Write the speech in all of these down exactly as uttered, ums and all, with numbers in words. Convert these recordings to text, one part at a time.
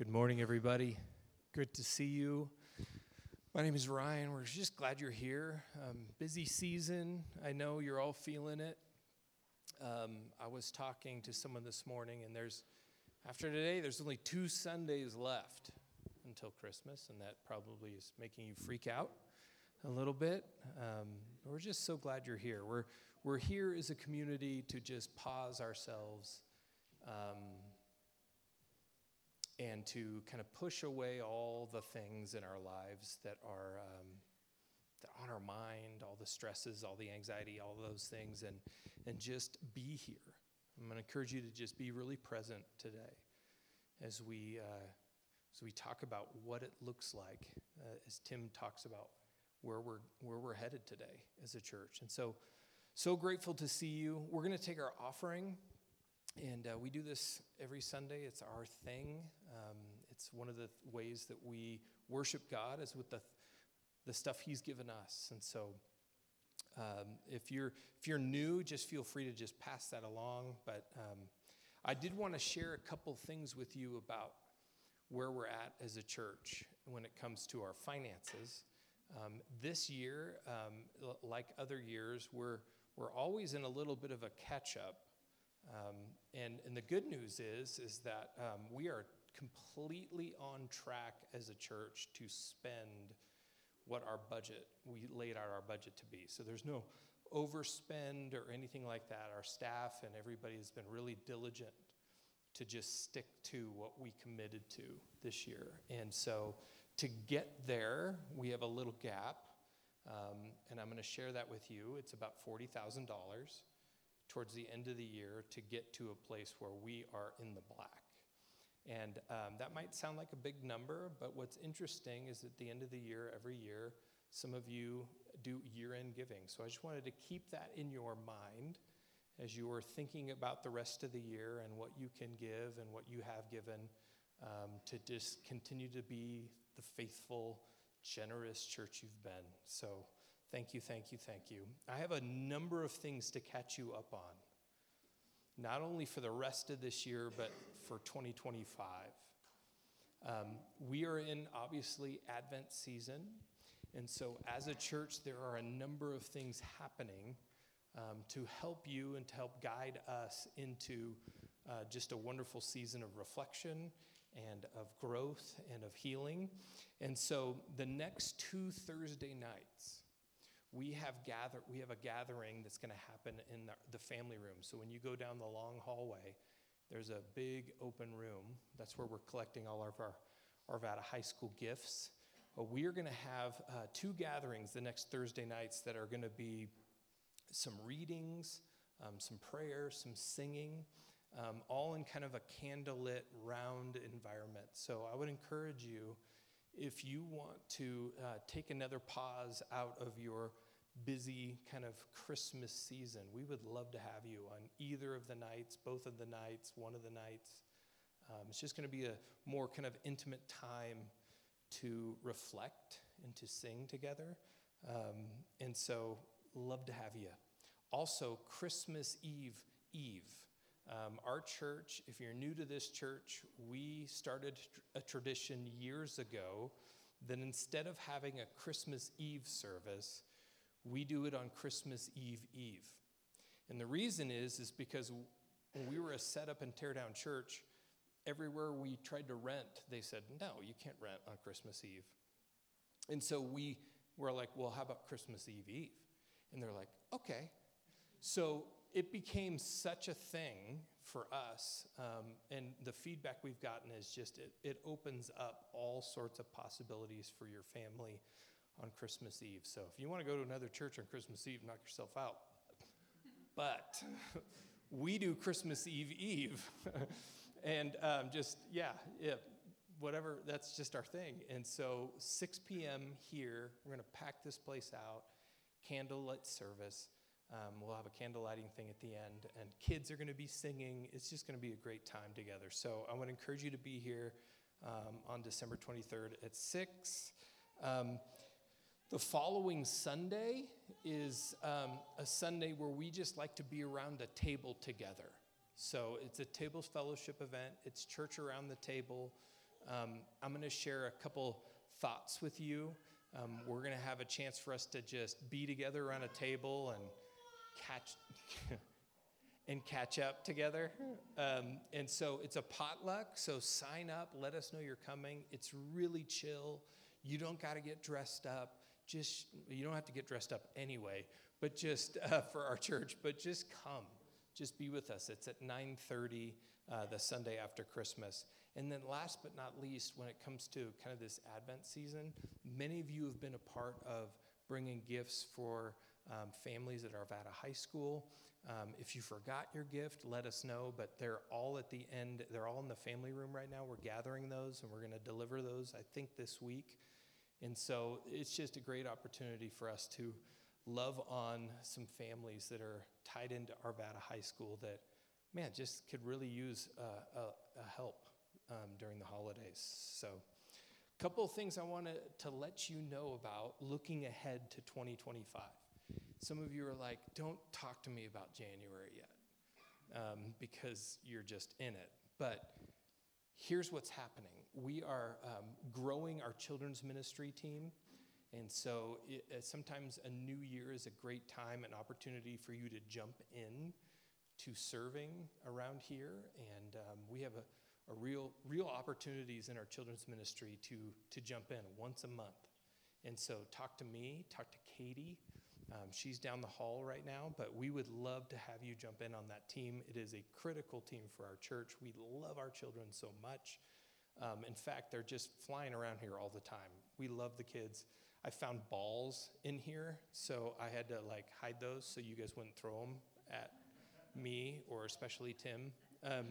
Good morning, everybody. Good to see you. My name is Ryan. We're just glad you're here. Um, busy season. I know you're all feeling it. Um, I was talking to someone this morning, and there's, after today, there's only two Sundays left until Christmas, and that probably is making you freak out a little bit. Um, we're just so glad you're here. We're we're here as a community to just pause ourselves. Um, and to kind of push away all the things in our lives that are um, that are on our mind, all the stresses, all the anxiety, all those things, and and just be here. I'm going to encourage you to just be really present today as we uh, as we talk about what it looks like, uh, as Tim talks about where we're where we're headed today as a church. And so, so grateful to see you. We're going to take our offering. And uh, we do this every Sunday. It's our thing. Um, it's one of the th- ways that we worship God is with the the stuff He's given us. And so, um, if you're if you're new, just feel free to just pass that along. But um, I did want to share a couple things with you about where we're at as a church when it comes to our finances. Um, this year, um, l- like other years, we're we're always in a little bit of a catch up. Um, and, and the good news is, is that um, we are completely on track as a church to spend what our budget, we laid out our budget to be. So there's no overspend or anything like that. Our staff and everybody has been really diligent to just stick to what we committed to this year. And so to get there, we have a little gap, um, and I'm going to share that with you. It's about forty thousand dollars. Towards the end of the year to get to a place where we are in the black. And um, that might sound like a big number, but what's interesting is at the end of the year, every year, some of you do year-end giving. So I just wanted to keep that in your mind as you are thinking about the rest of the year and what you can give and what you have given, um, to just continue to be the faithful, generous church you've been. So Thank you, thank you, thank you. I have a number of things to catch you up on, not only for the rest of this year, but for twenty twenty-five. Um, we are in, obviously, Advent season, and so as a church, there are a number of things happening um, to help you and to help guide us into uh, just a wonderful season of reflection and of growth and of healing. And so the next two Thursday nights, We have gather. We have a gathering that's going to happen in the, the family room. So when you go down the long hallway, there's a big open room. That's where we're collecting all of our Arvada High School gifts. But we are going to have uh, two gatherings the next Thursday nights that are going to be some readings, um, some prayers, some singing, um, all in kind of a candlelit, round environment. So I would encourage you, if you want to uh, take another pause out of your busy kind of Christmas season, we would love to have you on either of the nights, both of the nights, one of the nights. Um, it's just going to be a more kind of intimate time to reflect and to sing together. Um, and so, love to have you. Also, Christmas Eve Eve. Um, our church, if you're new to this church, we started a tradition years ago that instead of having a Christmas Eve service, we do it on Christmas Eve Eve. And the reason is, is because when we were a set up and tear down church, everywhere we tried to rent, they said, no, you can't rent on Christmas Eve. And so we were like, well, how about Christmas Eve Eve? And they're like, okay. So it became such a thing for us, um, and the feedback we've gotten is just it, it opens up all sorts of possibilities for your family on Christmas Eve. So if you want to go to another church on Christmas Eve, knock yourself out. But we do Christmas Eve Eve, and um, just, yeah, yeah, whatever, that's just our thing. And so six p.m. here, we're going to pack this place out, candlelit service. Um, we'll have a candle lighting thing at the end, and kids are going to be singing. It's just going to be a great time together. So I want to encourage you to be here um, on December twenty-third at six. Um, the following Sunday is um, a Sunday where we just like to be around a table together. So it's a tables fellowship event. It's church around the table. Um, I'm going to share a couple thoughts with you. Um, we're going to have a chance for us to just be together around a table and catch and catch up together. Um, and so it's a potluck, so sign up, let us know you're coming. It's really chill. You don't got to get dressed up. Just, you don't have to get dressed up anyway, but just uh, for our church, but just come. Just be with us. It's at nine thirty uh, the Sunday after Christmas. And then last but not least, when it comes to kind of this Advent season, many of you have been a part of bringing gifts for um, families at Arvada High School. Um, if you forgot your gift, let us know, but they're all at the end. They're all in the family room right now. We're gathering those, and we're going to deliver those, I think, this week. And so it's just a great opportunity for us to love on some families that are tied into Arvada High School that, man, just could really use uh, a, a help um, during the holidays. So a couple of things I wanted to let you know about looking ahead to twenty twenty-five. Some of you are like, don't talk to me about January yet um, because you're just in it. But here's what's happening. We are um, growing our children's ministry team. And so it, uh, sometimes a new year is a great time, an opportunity for you to jump in to serving around here. And um, we have a, a real real opportunities in our children's ministry to, to jump in once a month. And so talk to me, talk to Katie. Um, she's down the hall right now, but we would love to have you jump in on that team. It is a critical team for our church. We love our children so much. Um, in fact, they're just flying around here all the time. We love the kids. I found balls in here, so I had to like hide those so you guys wouldn't throw them at me or especially Tim. Um,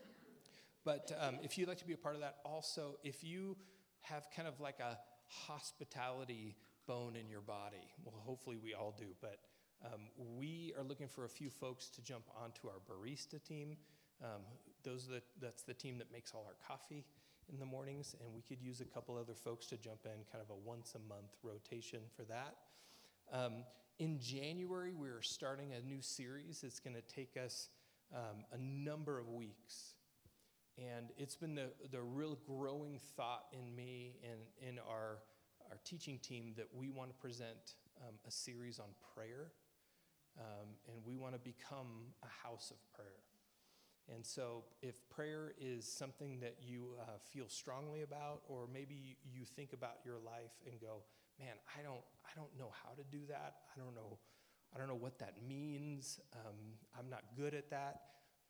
but um, if you'd like to be a part of that, also, if you have kind of like a hospitality bone in your body. Well, hopefully we all do, but um, we are looking for a few folks to jump onto our barista team. Um, those are the, that's the team that makes all our coffee in the mornings, and we could use a couple other folks to jump in, kind of a once a month rotation for that. Um, in January, we're starting a new series. It's going to take us um, a number of weeks. And it's been the, the real growing thought in me and in our our teaching team that we want to present um, a series on prayer, um, and we want to become a house of prayer. And so if prayer is something that you uh, feel strongly about, or maybe you think about your life and go, man, I don't, I don't know how to do that. I don't know, I don't know what that means. Um, I'm not good at that.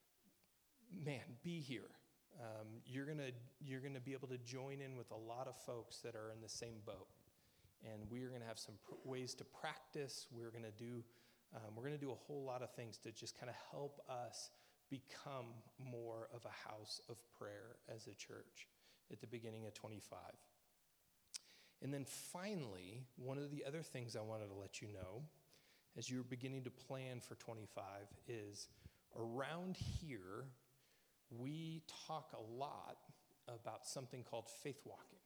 Man, be here. Um, you're gonna you're gonna be able to join in with a lot of folks that are in the same boat, and we are gonna have some pr- ways to practice. We're gonna do um, we're gonna do a whole lot of things to just kind of help us become more of a house of prayer as a church at the beginning of twenty-five. And then finally, one of the other things I wanted to let you know as you're beginning to plan for twenty-five is around here. We talk a lot about something called faith walking.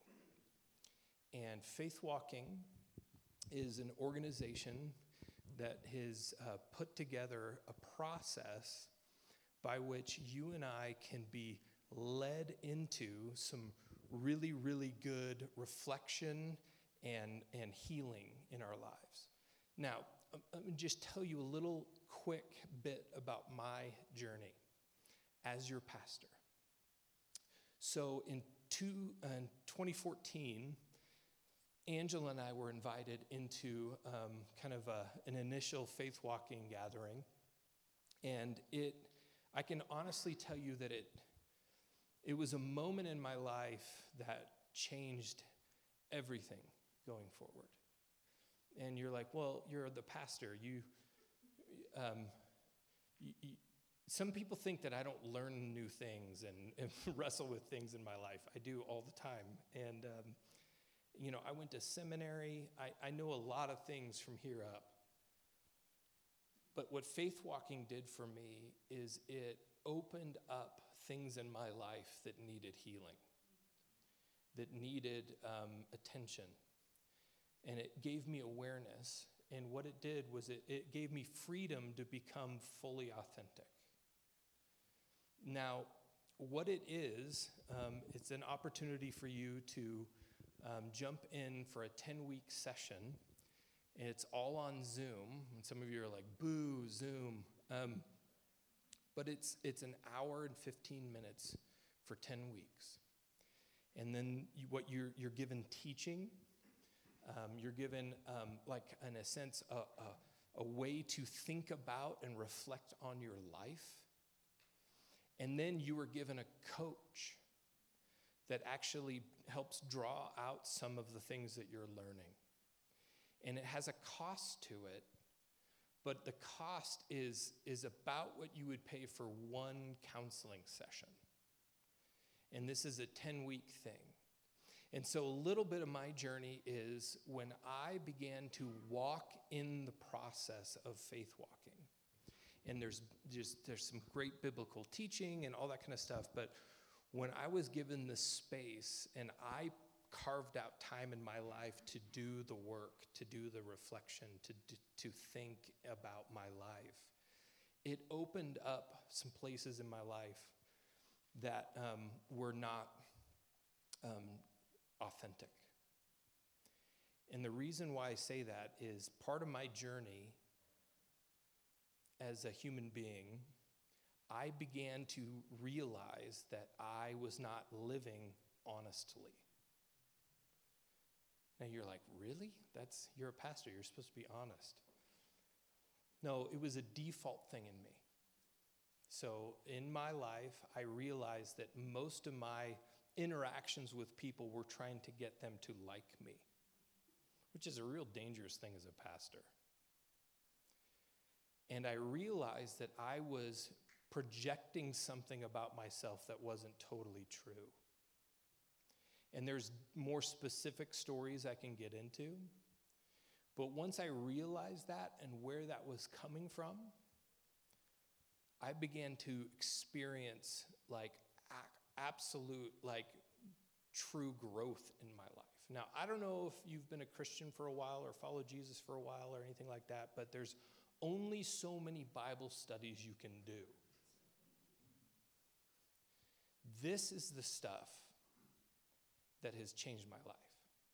And faith walking is an organization that has uh, put together a process by which you and I can be led into some really, really good reflection and, and healing in our lives. Now, let me just tell you a little quick bit about my journey as your pastor. So in, two, uh, in twenty fourteen, Angela and I were invited into um, kind of a, an initial faith walking gathering. And it, I can honestly tell you that it, it was a moment in my life that changed everything going forward. And you're like, well, you're the pastor. You, um, you, you Some people think that I don't learn new things and, and wrestle with things in my life. I do all the time. And, um, you know, I went to seminary. I, I know a lot of things from here up. But what faith walking did for me is it opened up things in my life that needed healing, that needed um, attention. And it gave me awareness. And what it did was it, it gave me freedom to become fully authentic. Now, what it is, um, it's an opportunity for you to um, jump in for a ten-week session. And it's all on Zoom. And some of you are like, boo, Zoom. Um, but it's it's an hour and fifteen minutes for ten weeks. And then you, what you're you're given teaching. Um, you're given, um, like, in a sense, a, a, a way to think about and reflect on your life. And then you are given a coach that actually helps draw out some of the things that you're learning. And it has a cost to it, but the cost is, is about what you would pay for one counseling session. And this is a ten-week thing. And so a little bit of my journey is when I began to walk in the process of faith walking. And there's just there's some great biblical teaching and all that kind of stuff, but when I was given the space and I carved out time in my life to do the work, to do the reflection, to to think about my life, it opened up some places in my life that um, were not um, authentic. And the reason why I say that is part of my journey as a human being, I began to realize that I was not living honestly. Now you're like, really? That's, you're a pastor, you're supposed to be honest. No, it was a default thing in me. So in my life, I realized that most of my interactions with people were trying to get them to like me, which is a real dangerous thing as a pastor. And I realized that I was projecting something about myself that wasn't totally true. And there's more specific stories I can get into. But once I realized that and where that was coming from, I began to experience like a- absolute, like true growth in my life. Now, I don't know if you've been a Christian for a while or followed Jesus for a while or anything like that, but there's only so many Bible studies you can do. This is the stuff that has changed my life.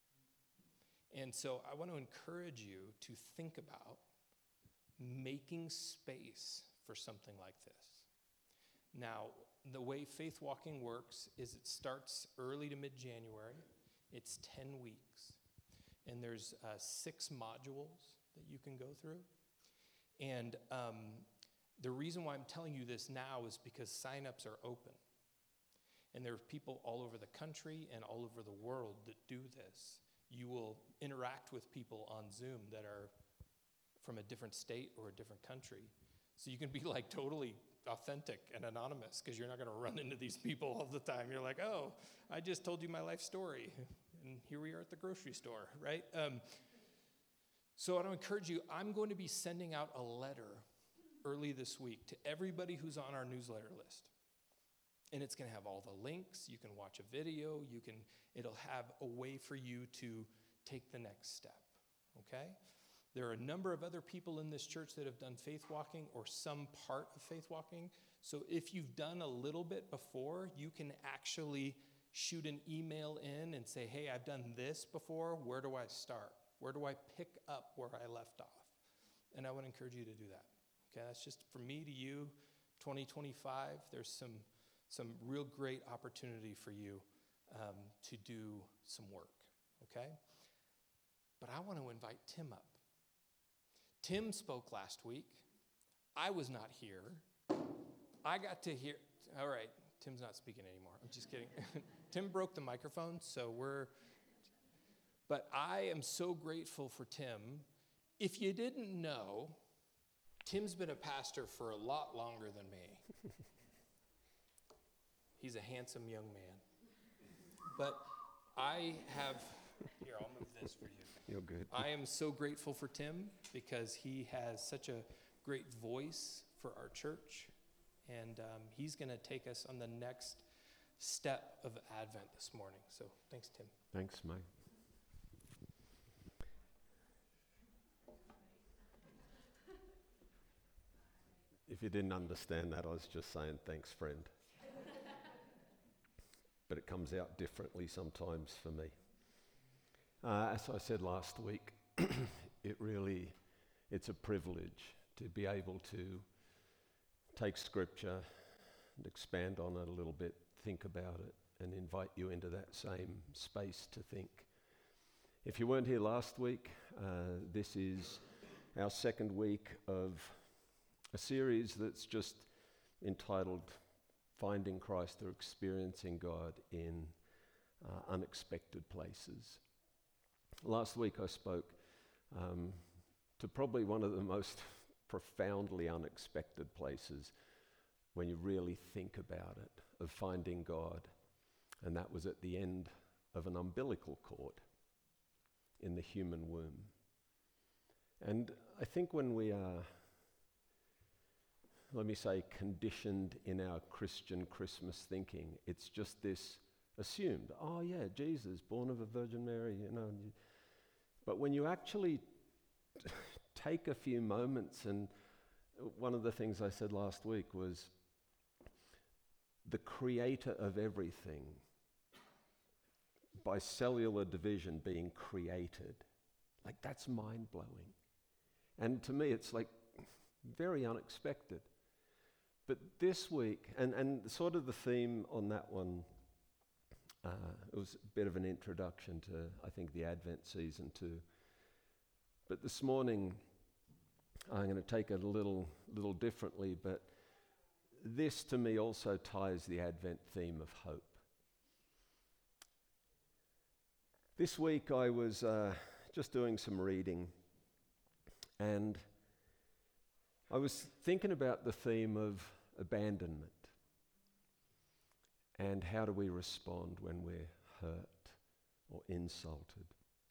And so I want to encourage you to think about making space for something like this. Now, the way faith walking works is it starts early to mid-January. It's ten weeks. And there's uh, six modules that you can go through. And um, the reason why I'm telling you this now is because signups are open. And there are people all over the country and all over the world that do this. You will interact with people on Zoom that are from a different state or a different country. So you can be like totally authentic and anonymous because you're not going to run into these people all the time. You're like, oh, I just told you my life story. And here we are at the grocery store, right? Um, so I want to encourage you, I'm going to be sending out a letter early this week to everybody who's on our newsletter list. And it's going to have all the links. You can watch a video. You can. It'll have a way for you to take the next step, okay? There are a number of other people in this church that have done faith walking or some part of faith walking. So if you've done a little bit before, you can actually shoot an email in and say, hey, I've done this before. Where do I start? Where do I pick up where I left off? And I want to encourage you to do that, okay? That's just from me to you, twenty twenty-five. There's some... some real great opportunity for you um, to do some work, okay? But I want to invite Tim up. Tim spoke last week. I was not here. I got to hear, all right, Tim's not speaking anymore. I'm just kidding. Tim broke the microphone, so we're, but I am so grateful for Tim. If you didn't know, Tim's been a pastor for a lot longer than me. He's a handsome young man. But I have, here, I'll move this for you. You're good. I am so grateful for Tim because he has such a great voice for our church. And um, he's going to take us on the next step of Advent this morning. So thanks, Tim. Thanks, Mike. If you didn't understand that, I was just saying, thanks, friend. but it comes out differently sometimes for me. Uh, as I said last week, it really, it's a privilege to be able to take Scripture and expand on it a little bit, think about it, and invite you into that same space to think. If you weren't here last week, uh, this is our second week of a series that's just entitled Finding Christ or Experiencing God in uh, Unexpected Places. Last week I spoke um, to probably one of the most profoundly unexpected places when you really think about it, of finding God, and that was at the end of an umbilical cord in the human womb. And I think when we are, let me say, conditioned in our Christian Christmas thinking, it's just this assumed, oh yeah, Jesus, born of a Virgin Mary, you know. But when you actually take a few moments, and one of the things I said last week was the creator of everything, by cellular division being created, like that's mind-blowing. And to me it's like very unexpected. But this week, and, and sort of the theme on that one, uh, it was a bit of an introduction to, I think, the Advent season too. But this morning, I'm going to take it a little, little differently, but this to me also ties the Advent theme of hope. This week I was uh, just doing some reading, and I was thinking about the theme of abandonment and how do we respond when we're hurt or insulted.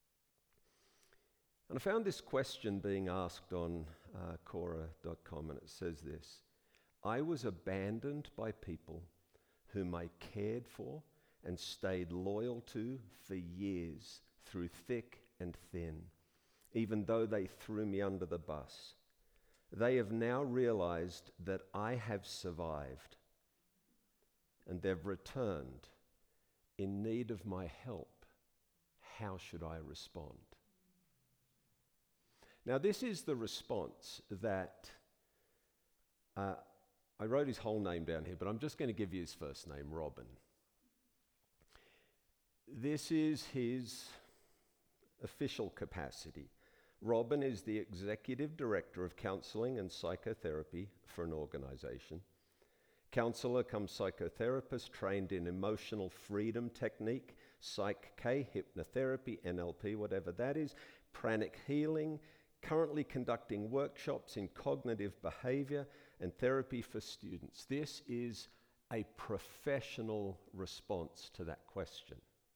And I found this question being asked on uh, Quora dot com, and it says this: I was abandoned by people whom I cared for and stayed loyal to for years through thick and thin, even though they threw me under the bus. They have now realized that I have survived, and they've returned in need of my help. How should I respond? Now, this is the response that, uh, I wrote his whole name down here, but I'm just going to give you his first name, Robin. This is his official capacity. Robin is the Executive Director of Counseling and Psychotherapy for an organization. Counselor cum psychotherapist trained in emotional freedom technique, Psych-K, hypnotherapy, N L P, whatever that is, pranic healing, currently conducting workshops in cognitive behavior and therapy for students. This is a professional response to that question.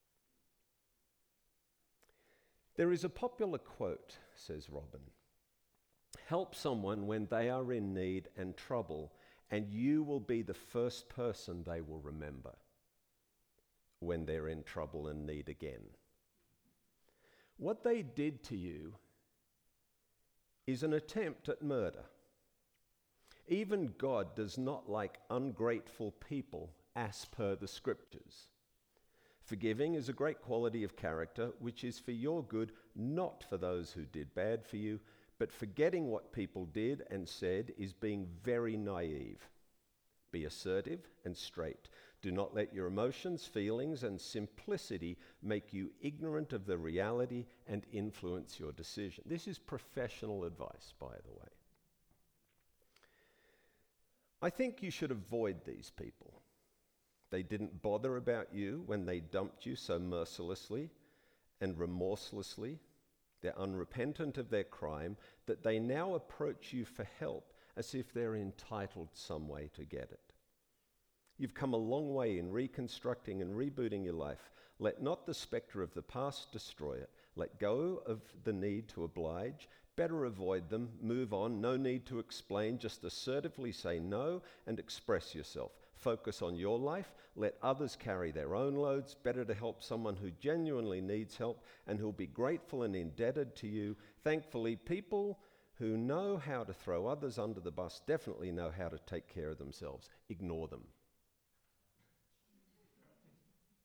There is a popular quote, says Robin: help someone when they are in need and trouble, and you will be the first person they will remember when they're in trouble and need again. What they did to you is an attempt at murder. Even God does not like ungrateful people, as per the scriptures. Forgiving is a great quality of character, which is for your good, not for those who did bad for you, but forgetting what people did and said is being very naive. Be assertive and straight. Do not let your emotions, feelings, and simplicity make you ignorant of the reality and influence your decision. This is professional advice, by the way. I think you should avoid these people. They didn't bother about you when they dumped you so mercilessly and remorselessly. They're unrepentant of their crime, that they now approach you for help as if they're entitled some way to get it. You've come a long way in reconstructing and rebooting your life. Let not the specter of the past destroy it. Let go of the need to oblige. Better avoid them, move on, no need to explain, just assertively say no and express yourself. Focus on your life, let others carry their own loads. Better to help someone who genuinely needs help and who'll be grateful and indebted to you. Thankfully, people who know how to throw others under the bus definitely know how to take care of themselves. Ignore them.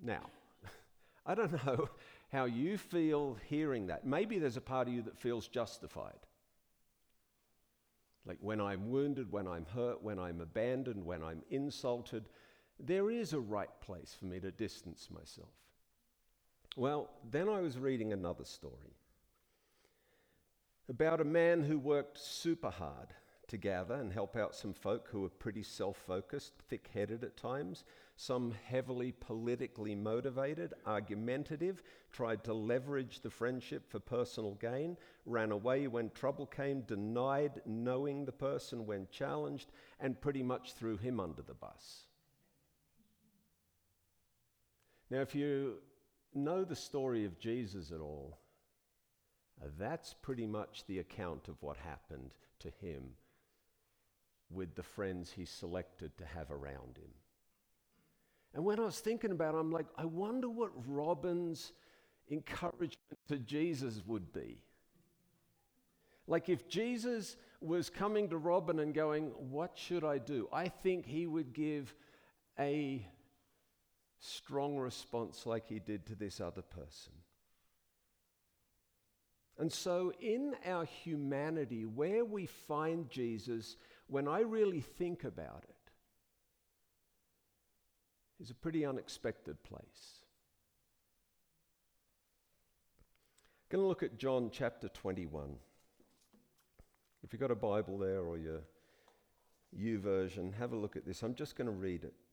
Now, I don't know how you feel hearing that. Maybe there's a part of you that feels justified. Like when I'm wounded, when I'm hurt, when I'm abandoned, when I'm insulted, there is a right place for me to distance myself. Well, then I was reading another story about a man who worked super hard to gather and help out some folk who were pretty self-focused, thick-headed at times, some heavily politically motivated, argumentative, tried to leverage the friendship for personal gain, ran away when trouble came, denied knowing the person when challenged, and pretty much threw him under the bus. Now, if you know the story of Jesus at all, uh, that's pretty much the account of what happened to him with the friends he selected to have around him. And when I was thinking about it, I'm like, I wonder what Robin's encouragement to Jesus would be. Like if Jesus was coming to Robin and going, what should I do? I think he would give a strong response like he did to this other person. And so in our humanity, where we find Jesus, when I really think about it, is a pretty unexpected place. I'm going to look at John chapter twenty-one. If you've got a Bible there or your YouVersion, have a look at this. I'm just going to read it.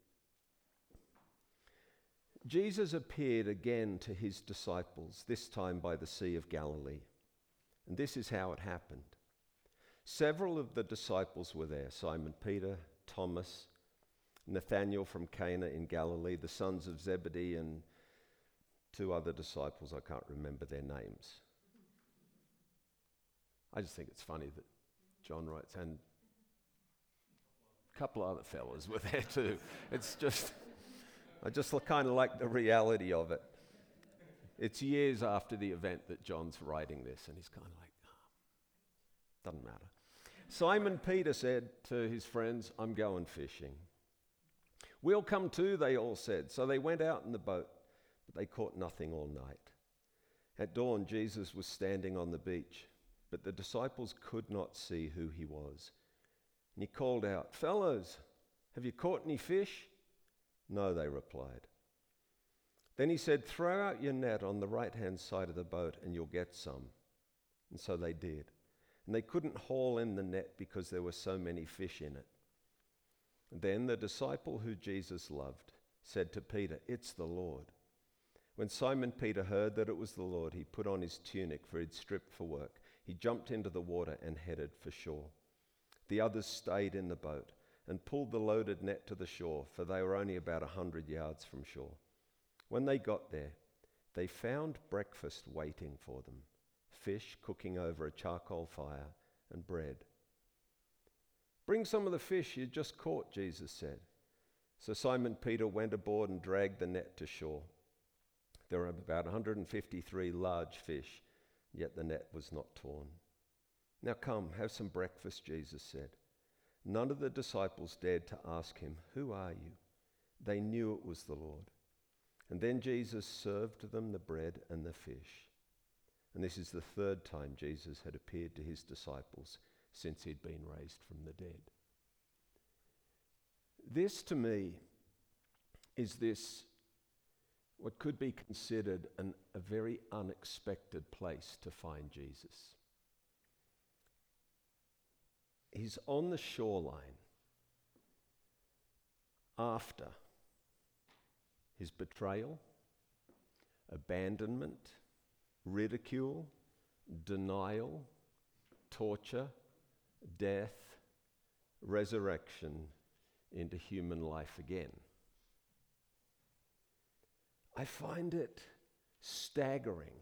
Jesus appeared again to his disciples, this time by the Sea of Galilee. And this is how it happened. Several of the disciples were there: Simon Peter, Thomas, Nathanael from Cana in Galilee, the sons of Zebedee, and two other disciples. I can't remember their names. I just think it's funny that John writes, and a couple of other fellas were there too. It's just, I just kind of like the reality of it. It's years after the event that John's writing this, and he's kind of like, oh, doesn't matter. Simon Peter said to his friends, I'm going fishing. We'll come too, they all said. So they went out in the boat, but they caught nothing all night. At dawn, Jesus was standing on the beach, but the disciples could not see who he was. And he called out, fellows, have you caught any fish? No, they replied. Then he said, throw out your net on the right-hand side of the boat and you'll get some. And so they did. And they couldn't haul in the net because there were so many fish in it. Then the disciple who Jesus loved said to Peter, it's the Lord. When Simon Peter heard that it was the Lord, he put on his tunic, for he'd stripped for work. He jumped into the water and headed for shore. The others stayed in the boat and pulled the loaded net to the shore, for they were only about a hundred yards from shore. When they got there, they found breakfast waiting for them, fish cooking over a charcoal fire and bread. Bring some of the fish you just caught, Jesus said. So Simon Peter went aboard and dragged the net to shore. There were about one hundred fifty-three large fish, yet the net was not torn. Now come, have some breakfast, Jesus said. None of the disciples dared to ask him, who are you? They knew it was the Lord. And then Jesus served them the bread and the fish. And this is the third time Jesus had appeared to his disciples since he'd been raised from the dead. This, to me, is this, what could be considered an, a very unexpected place to find Jesus. He's on the shoreline after his betrayal, abandonment, ridicule, denial, torture, death, resurrection into human life again. I find it staggering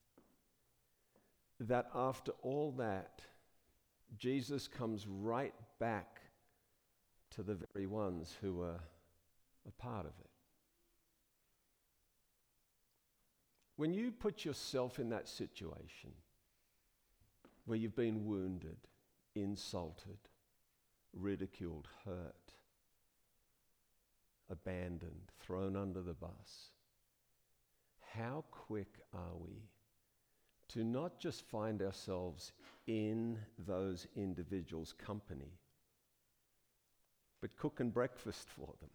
that after all that, Jesus comes right back to the very ones who were a part of it. When you put yourself in that situation where you've been wounded, insulted, ridiculed, hurt, abandoned, thrown under the bus, how quick are we to not just find ourselves in those individuals' company, but cooking breakfast for them?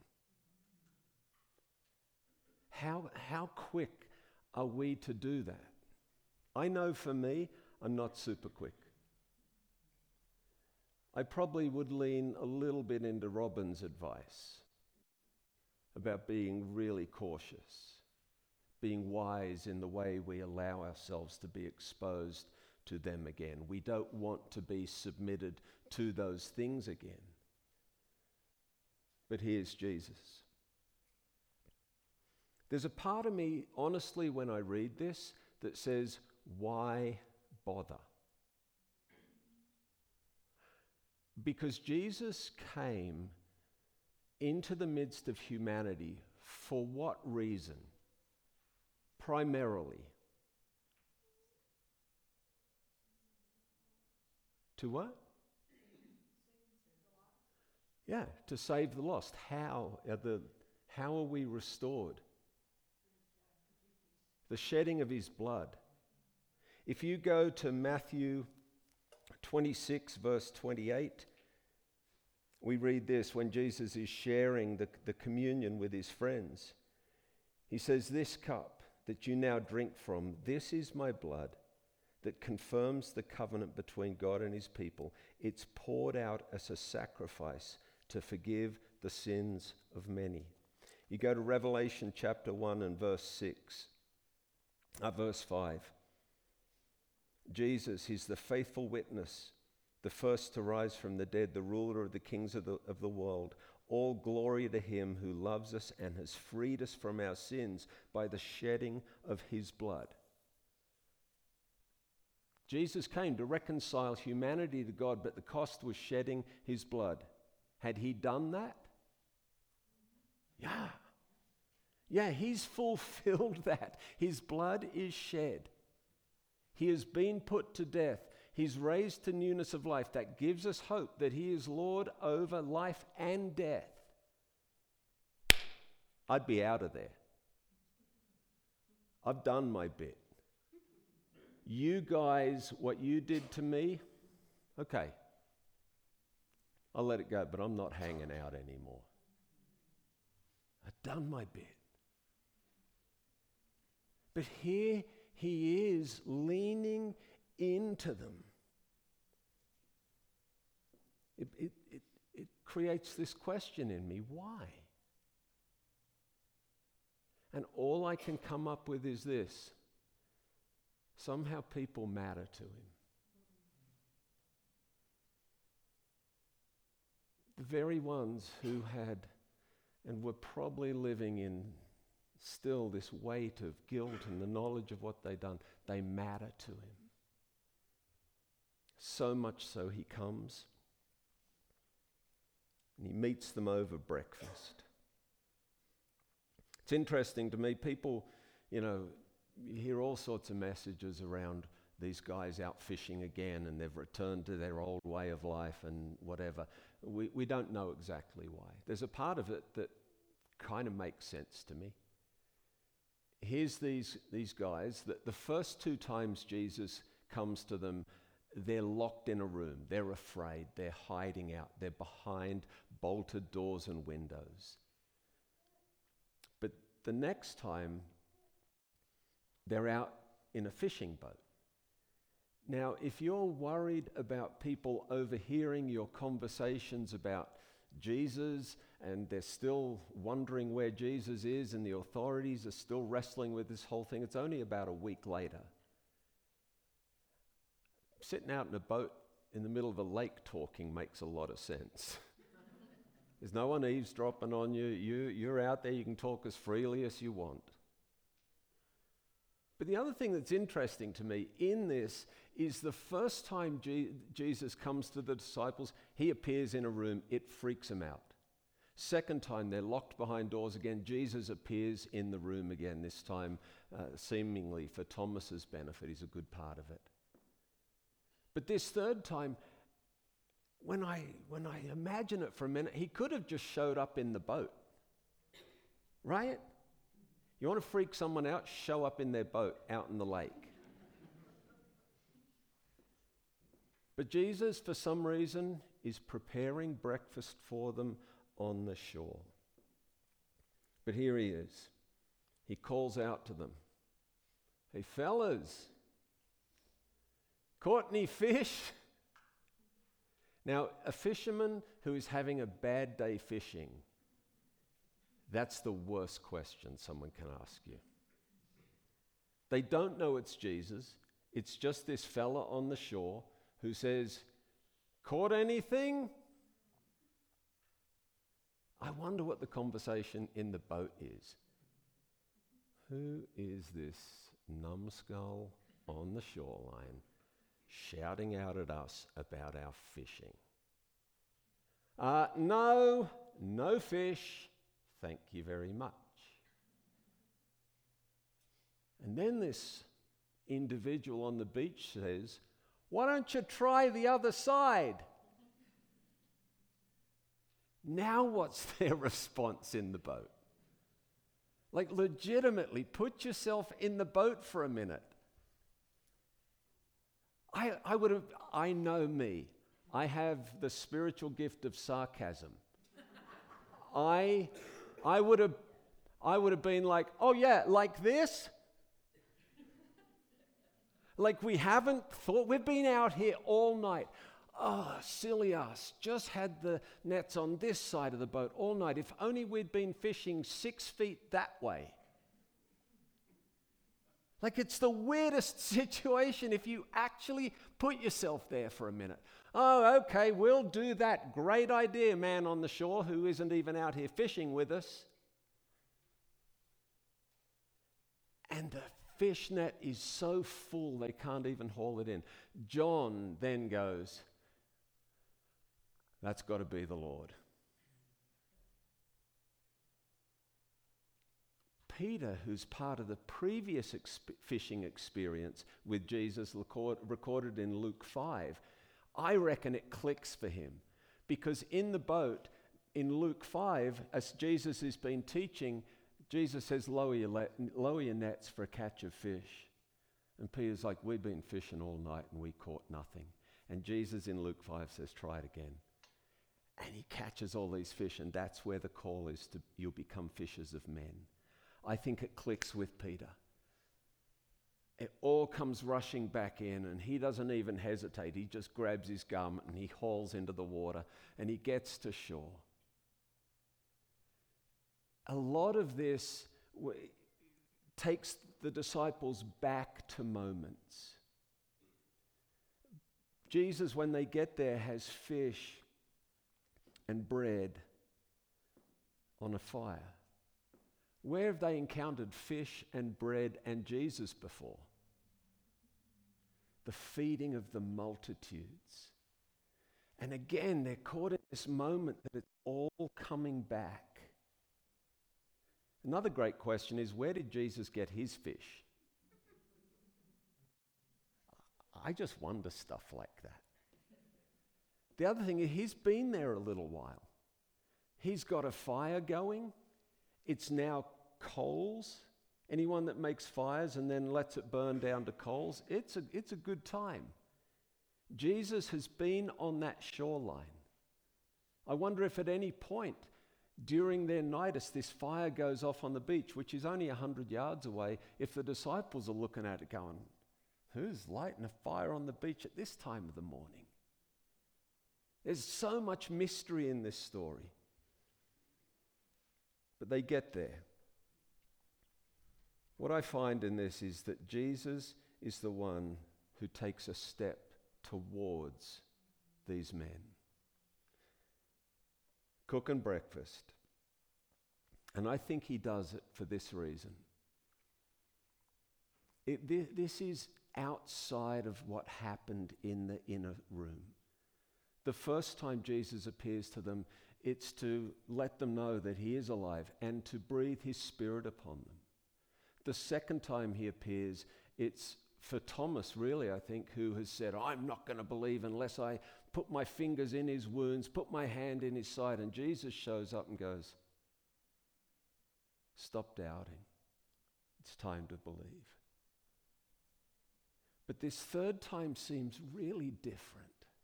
How, how quick are we to do that? I know for me, I'm not super quick. I probably would lean a little bit into Robin's advice about being really cautious, being wise in the way we allow ourselves to be exposed to them again. We don't want to be submitted to those things again. But here's Jesus. There's a part of me, honestly, when I read this, that says, why bother? Because Jesus came into the midst of humanity for what reason? Primarily. To what? Yeah, to save the lost. How are, the, how are we restored? The shedding of his blood. If you go to Matthew twenty-six, verse twenty-eight, we read this when Jesus is sharing the, the communion with his friends. He says, "This cup that you now drink from, this is my blood that confirms the covenant between God and his people. It's poured out as a sacrifice to forgive the sins of many." You go to Revelation chapter one and verse six, uh, verse five. Jesus, he's the faithful witness, the first to rise from the dead, the ruler of the kings of the, of the world. All glory to him who loves us and has freed us from our sins by the shedding of his blood. Jesus came to reconcile humanity to God, but the cost was shedding his blood. Had he done that? Yeah. Yeah, he's fulfilled that. His blood is shed. He has been put to death. He's raised to newness of life. That gives us hope that he is Lord over life and death. I'd be out of there. I've done my bit. You guys, what you did to me, okay, I'll let it go, but I'm not hanging out anymore. I've done my bit. But here he is leaning into them. It, it, it, it creates this question in me, why? And all I can come up with is this: somehow people matter to him. The very ones who had and were probably living in still this weight of guilt and the knowledge of what they'd done, they matter to him. So much so he comes and he meets them over breakfast. It's interesting to me, people, you know, you hear all sorts of messages around these guys out fishing again and they've returned to their old way of life and whatever. We, we don't know exactly why. There's a part of it that kind of makes sense to me. Here's these, these guys that the first two times Jesus comes to them, they're locked in a room. They're afraid. They're hiding out. They're behind bolted doors and windows. But the next time, they're out in a fishing boat. Now, if you're worried about people overhearing your conversations about Jesus and they're still wondering where Jesus is and the authorities are still wrestling with this whole thing, it's only about a week later. Sitting out in a boat in the middle of a lake talking makes a lot of sense. There's no one eavesdropping on you. you. You're out there, you can talk as freely as you want. But the other thing that's interesting to me in this is the first time Je- Jesus comes to the disciples, he appears in a room, it freaks them out. Second time, they're locked behind doors again. Jesus appears in the room again, this time uh, seemingly for Thomas's benefit. He's a good part of it. But this third time, when I, when I imagine it for a minute, he could have just showed up in the boat, right? You want to freak someone out? Show up in their boat out in the lake. But Jesus, for some reason, is preparing breakfast for them on the shore. But here he is. He calls out to them, "Hey, fellas, caught any fish?" Now, a fisherman who is having a bad day fishing, that's the worst question someone can ask you. They don't know it's Jesus. It's just this fella on the shore who says, "Caught anything?" I wonder what the conversation in the boat is. Who is this numbskull on the shoreline shouting out at us about our fishing? Uh, no, no fish. Thank you very much. And then this individual on the beach says, "Why don't you try the other side?" Now what's their response in the boat? Like, legitimately, put yourself in the boat for a minute. I, I would have, I know me. I have the spiritual gift of sarcasm. I, I would have, I would have been like, "Oh yeah, like this? Like we haven't thought, we've been out here all night. Oh, silly us, just had the nets on this side of the boat all night. If only we'd been fishing six feet that way." Like, it's the weirdest situation if you actually put yourself there for a minute. "Oh, okay, we'll do that. Great idea, man on the shore who isn't even out here fishing with us." And the fish net is so full they can't even haul it in. John then goes, "That's got to be the Lord." Peter, who's part of the previous exp- fishing experience with Jesus record- recorded in Luke five, I reckon it clicks for him. Because in the boat, in Luke five, as Jesus has been teaching, Jesus says, lower your, le- lower your nets for a catch of fish. And Peter's like, "We've been fishing all night and we caught nothing." And Jesus in Luke five says, "Try it again." And he catches all these fish, and that's where the call is to, "You'll become fishers of men." I think it clicks with Peter. It all comes rushing back in, and he doesn't even hesitate. He just grabs his garment and he hauls into the water, and he gets to shore. A lot of this w- takes the disciples back to moments. Jesus, when they get there, has fish and bread on a fire. Where have they encountered fish and bread and Jesus before? The feeding of the multitudes. And again, they're caught in this moment that it's all coming back. Another great question is, where did Jesus get his fish? I just wonder stuff like that. The other thing is, he's been there a little while. He's got a fire going. It's now coals. Anyone that makes fires and then lets it burn down to coals, it's a, it's a good time. Jesus has been on that shoreline. I wonder if at any point during their night, as this fire goes off on the beach, which is only one hundred yards away, if the disciples are looking at it going, "Who's lighting a fire on the beach at this time of the morning?" There's so much mystery in this story. But they get there. What I find in this is that Jesus is the one who takes a step towards these men. Cooking breakfast. And I think he does it for this reason. It, th- this is outside of what happened in the inner room. The first time Jesus appears to them, it's to let them know that he is alive and to breathe his spirit upon them. The second time he appears, it's for Thomas, really, I think, who has said, "I'm not going to believe unless I put my fingers in his wounds, put my hand in his side." And Jesus shows up and goes, "Stop doubting. it's time to believe. But this third time seems really different.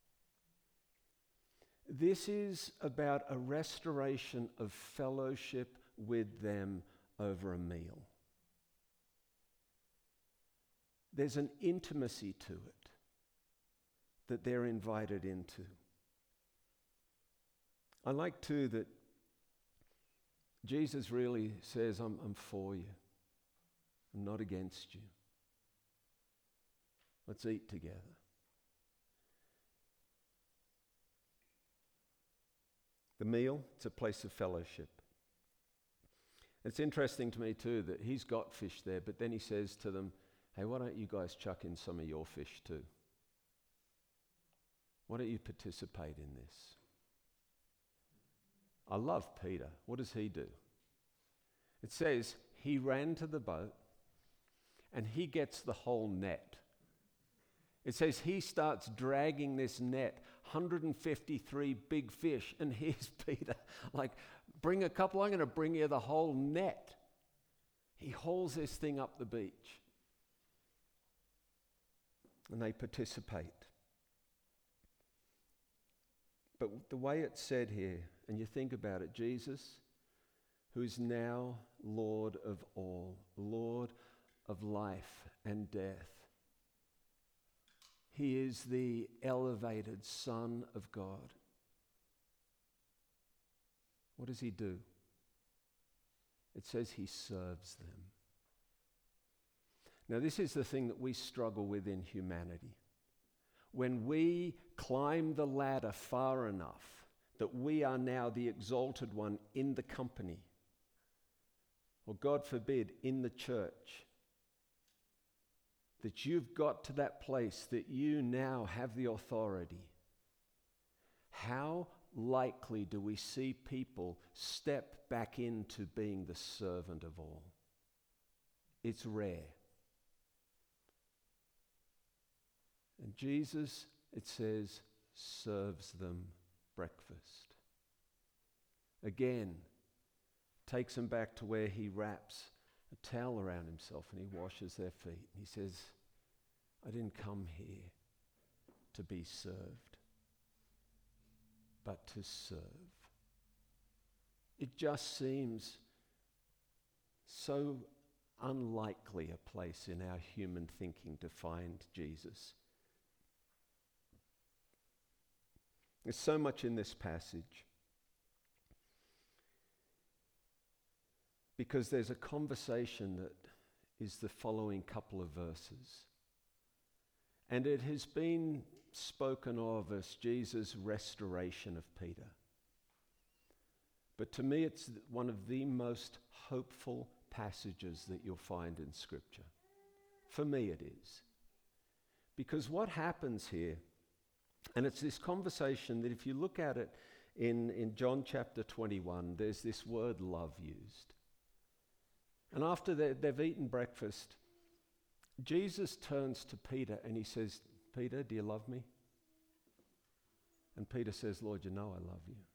This is about a restoration of fellowship with them over a meal. There's an intimacy to it that they're invited into. I like too that Jesus really says, I'm, I'm for you. I'm not against you. Let's eat together. The meal, it's a place of fellowship. It's interesting to me too that he's got fish there, but then he says to them, hey, why don't you guys chuck in some of your fish too? Why don't you participate in this? I love Peter. What does he do? It says he ran to the boat and he gets the whole net. It says he starts dragging this net, one hundred fifty-three big fish, and here's Peter, like, bring a couple, I'm going to bring you the whole net. He hauls this thing up the beach. And they participate. But the way it's said here, and you think about it, Jesus, who is now Lord of all, Lord of life and death, he is the elevated Son of God. What does he do? It says he serves them. Now, this is the thing that we struggle with in humanity. When we climb the ladder far enough that we are now the exalted one in the company, or God forbid, in the church, that you've got to that place that you now have the authority, how likely do we see people step back into being the servant of all? It's rare. And Jesus, it says, serves them breakfast. Again, takes them back to where he wraps a towel around himself and he washes their feet. And he says, I didn't come here to be served, but to serve. It just seems so unlikely a place in our human thinking to find Jesus. There's so much in this passage because there's a conversation that is the following couple of verses. And it has been spoken of as Jesus' restoration of Peter. But to me, it's one of the most hopeful passages that you'll find in Scripture. For me, it is. Because what happens here, and it's this conversation that if you look at it in, in John chapter twenty-one, there's this word love used. And after they've eaten breakfast, Jesus turns to Peter and he says, Peter, do you love me? And Peter says, Lord, you know I love you.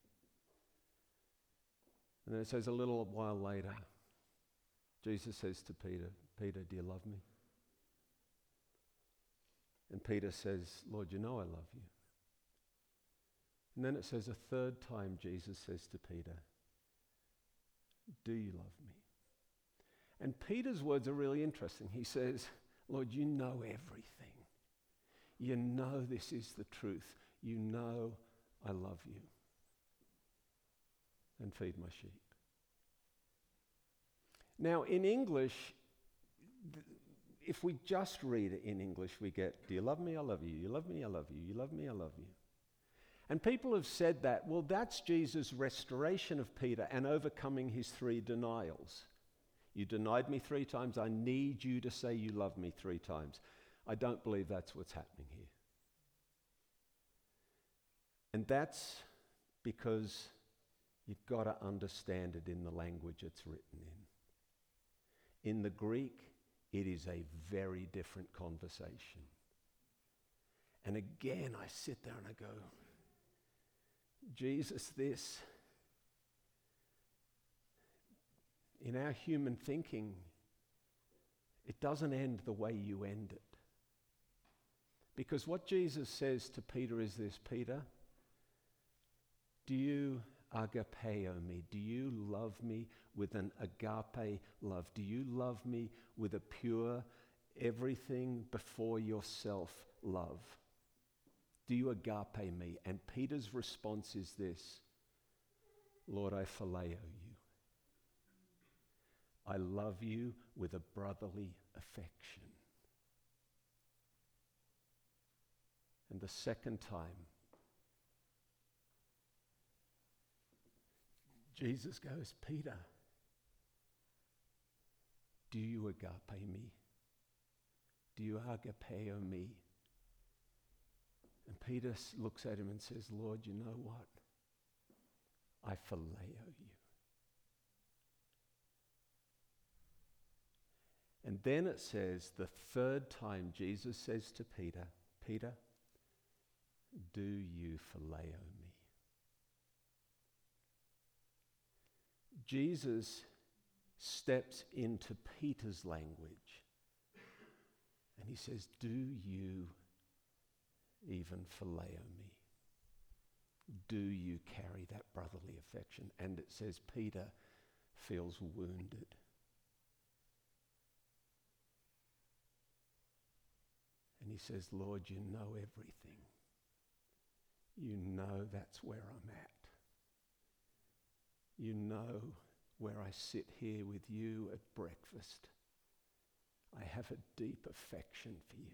And then it says a little while later, Jesus says to Peter, Peter, do you love me? And Peter says, Lord, you know I love you. And then it says a third time, Jesus says to Peter, do you love me? And Peter's words are really interesting. He says, Lord, you know everything. You know this is the truth. You know I love you. And feed my sheep. Now, in English, th- if we just read it in English, we get, do you love me? I love you. You love me? I love you. You love me? I love you. And people have said that, well, that's Jesus' restoration of Peter and overcoming his three denials. You denied me three times. I need you to say you love me three times. I don't believe that's what's happening here. And that's because you've got to understand it in the language it's written in. In the Greek, it is a very different conversation. And again, I sit there and I go, Jesus, this, in our human thinking, it doesn't end the way you end it. Because what Jesus says to Peter is this: Peter, do you agapeo me? Do you love me with an agape love? Do you love me with a pure, everything before yourself love? Do you agape me? And Peter's response is this: Lord, I phileo you. I love you with a brotherly affection. And the second time, Jesus goes, Peter, do you agape me? Do you agapeo me? And Peter looks at him and says, Lord, you know what? I phileo you. And then it says, the third time Jesus says to Peter, Peter, do you phileo me? Jesus steps into Peter's language and he says, do you even phileo me? Do you carry that brotherly affection? And it says Peter feels wounded. And he says, Lord, you know everything. You know that's where I'm at. You know where I sit here with you at breakfast. I have a deep affection for you.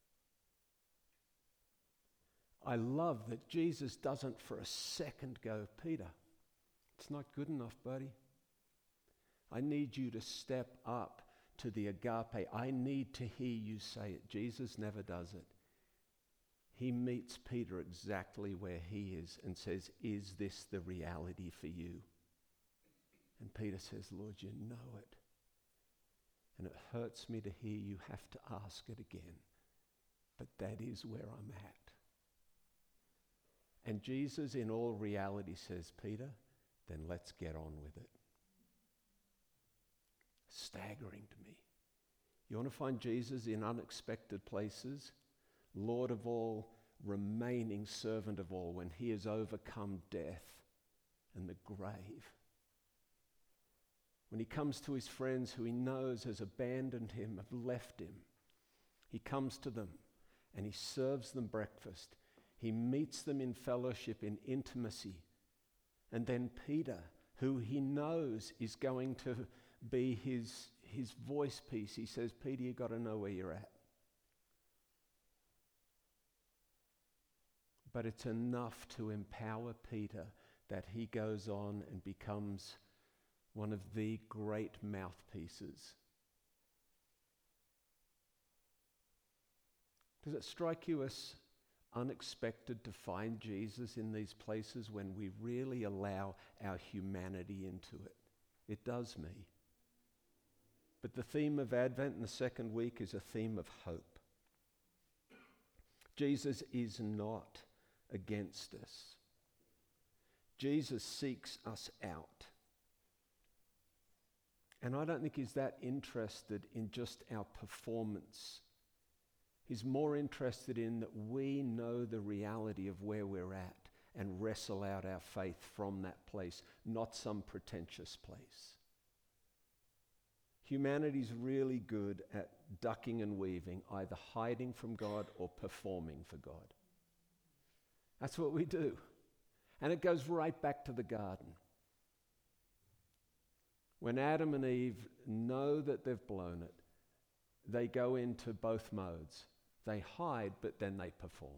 I love that Jesus doesn't for a second go, Peter, it's not good enough, buddy. I need you to step up to the agape. I need to hear you say it. Jesus never does it. He meets Peter exactly where he is and says, is this the reality for you? And Peter says, Lord, you know it. And it hurts me to hear you have to ask it again. But that is where I'm at. And Jesus, in all reality, says, Peter, then let's get on with it. Staggering to me. You want to find Jesus in unexpected places? Lord of all, remaining servant of all, when he has overcome death and the grave. When he comes to his friends who he knows has abandoned him, have left him, he comes to them and he serves them breakfast. He meets them in fellowship, in intimacy. And then Peter, who he knows is going to be his, his voice piece, he says, Peter, you've got to know where you're at. But it's enough to empower Peter that he goes on and becomes one of the great mouthpieces. Does it strike you as unexpected to find Jesus in these places when we really allow our humanity into it? It does me. But the theme of Advent in the second week is a theme of hope. Jesus is not against us. Jesus seeks us out. And I don't think he's that interested in just our performance. He's more interested in that we know the reality of where we're at and wrestle out our faith from that place, not some pretentious place. Humanity's really good at ducking and weaving, either hiding from God or performing for God. That's what we do. And it goes right back to the garden. When Adam and Eve know that they've blown it, they go into both modes. They hide, but then they perform.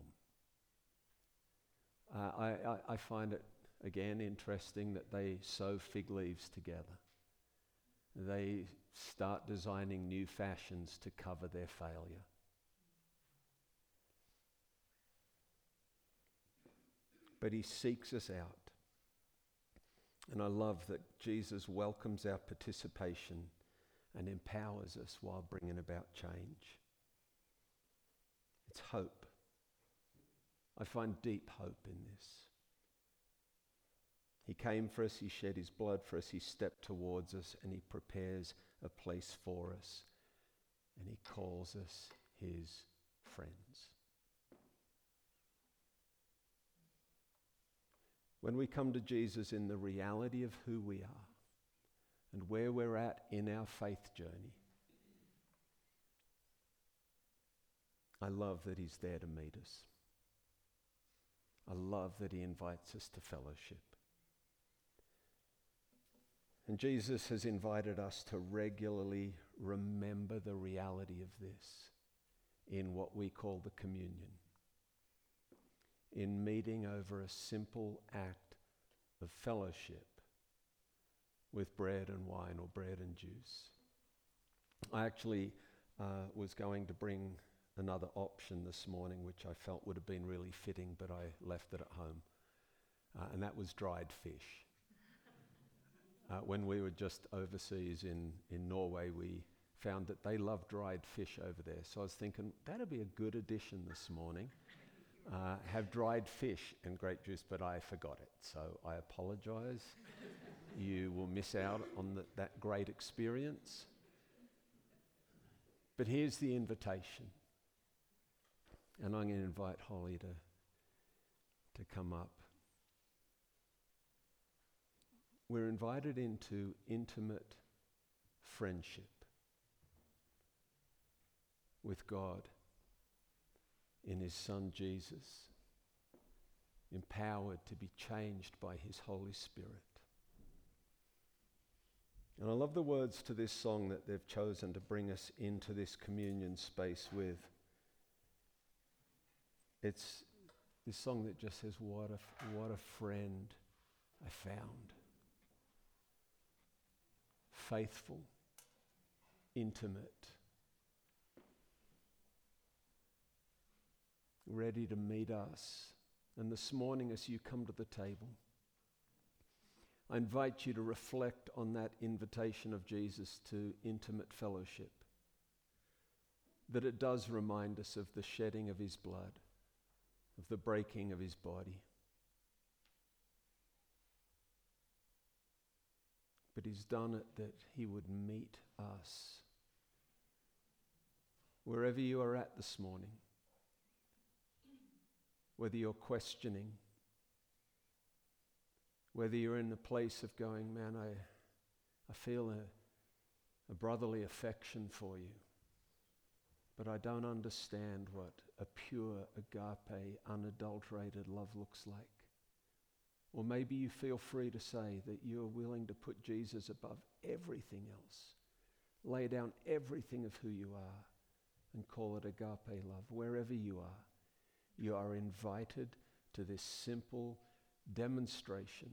Uh, I, I, I find it, again, interesting that they sew fig leaves together. They start designing new fashions to cover their failure. But he seeks us out. And I love that Jesus welcomes our participation and empowers us while bringing about change. It's hope. I find deep hope in this. He came for us, he shed his blood for us, he stepped towards us, and he prepares a place for us. and he calls us his friends. When we come to Jesus in the reality of who we are and where we're at in our faith journey, I love that he's there to meet us. I love that he invites us to fellowship. And Jesus has invited us to regularly remember the reality of this in what we call the communion, in meeting over a simple act of fellowship with bread and wine or bread and juice. I actually uh, was going to bring another option this morning, which I felt would have been really fitting, but I left it at home, uh, and that was dried fish. Uh, when we were just overseas in, in Norway, we found that they love dried fish over there. So I was thinking, that'd be a good addition this morning. Uh, have dried fish and grape juice, but I forgot it. So I apologize. You will miss out on the, that great experience. But here's the invitation. And I'm going to invite Holly to, to come up. We're invited into intimate friendship with God in his Son Jesus, empowered to be changed by his Holy Spirit. And I love the words to this song that they've chosen to bring us into this communion space with. It's this song that just says, what a, what a friend I found. Faithful, intimate, ready to meet us. And this morning as you come to the table, I invite you to reflect on that invitation of Jesus to intimate fellowship, that it does remind us of the shedding of his blood, of the breaking of his body. But he's done it that he would meet us. Wherever you are at this morning, whether you're questioning, whether you're in the place of going, man, I, I feel a, a brotherly affection for you, but I don't understand what a pure, agape, unadulterated love looks like. Or maybe you feel free to say that you're willing to put Jesus above everything else, lay down everything of who you are, and call it agape love. Wherever you are, you are invited to this simple demonstration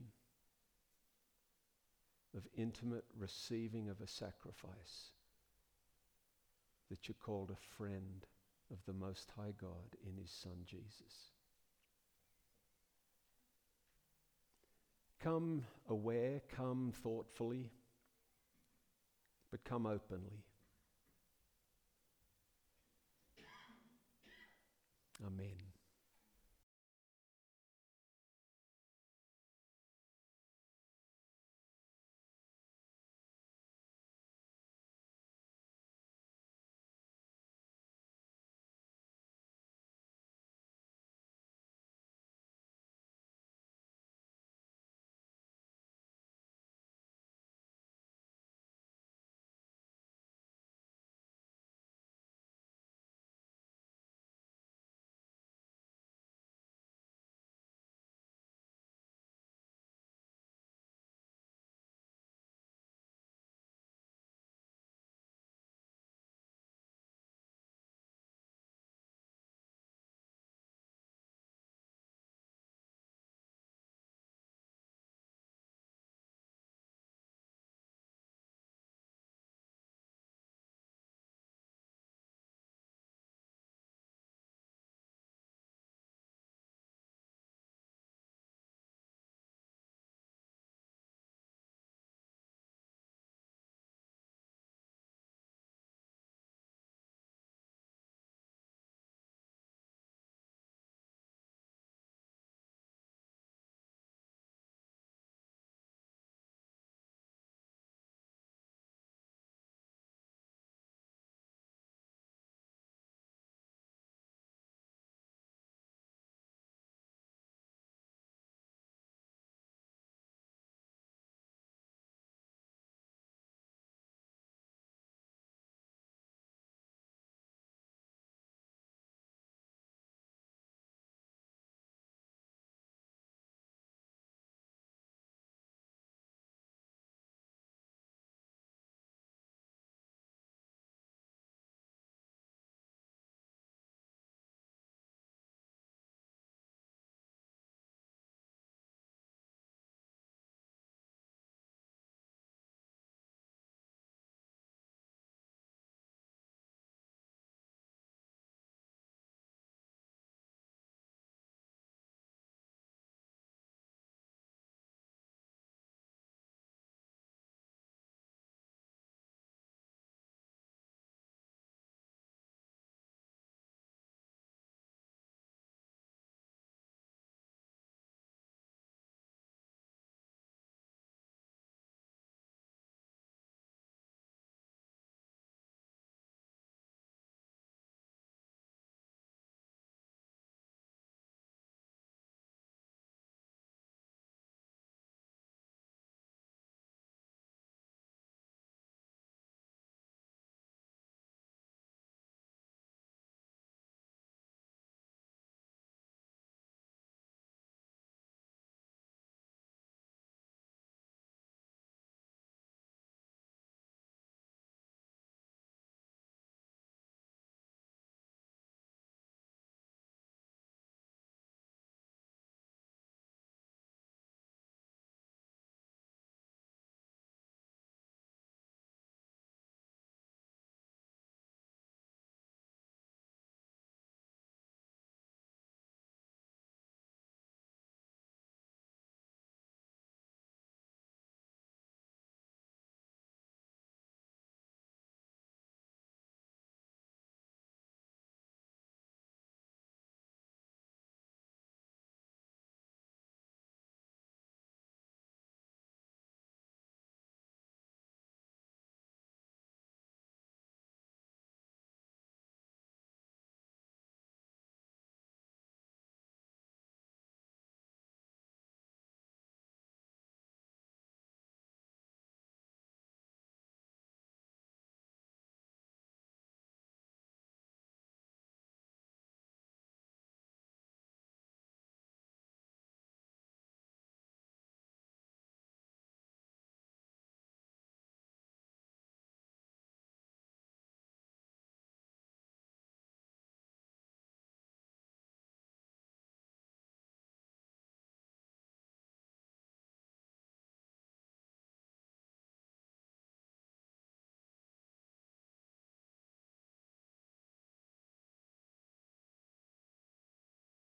of intimate receiving of a sacrifice that you're called a friend of the Most High God in his Son Jesus. Come aware, come thoughtfully, but come openly. Amen.